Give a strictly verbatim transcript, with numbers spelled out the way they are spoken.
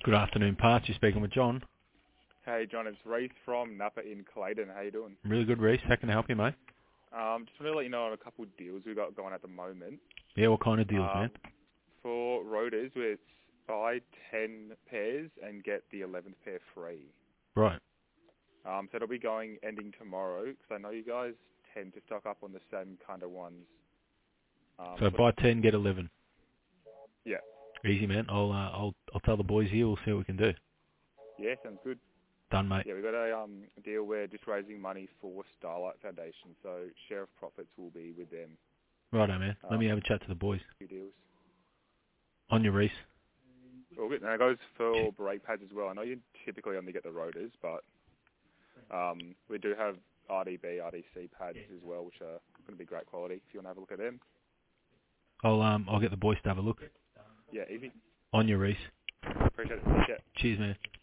Good afternoon, Parts. You're speaking with John. Hey, John, it's Reese from Napa in Clayton. How you doing? Really good, Reese. How can I help you, mate? Um, just want to let you know on a couple of deals we've got going at the moment. Yeah, what kind of deals, um, man? For rotors, it's buy ten pairs and get the eleventh pair free. Right. Um, so it'll be going ending tomorrow because I know you guys tend to stock up on the same kind of ones. Um, So buy ten, get eleven. Yeah. Easy, man. I'll uh, I'll I'll tell the boys here. We'll see what we can do. Yeah, sounds good. Done, mate. Yeah, we've got a um, deal where just raising money for Starlight Foundation, so share of profits will be with them. Righto, man. Let Um, me have a chat to the boys. few deals. On your Reese. All good. And it goes for brake pads as well. I know you typically only get the rotors, but um, we do have R D B, R D C pads as well, which are going to be great quality if you want to have a look at them. I'll um I'll get the boys to have a look. Yeah, easy. On your Reese. Appreciate it. Take care. Cheers, man.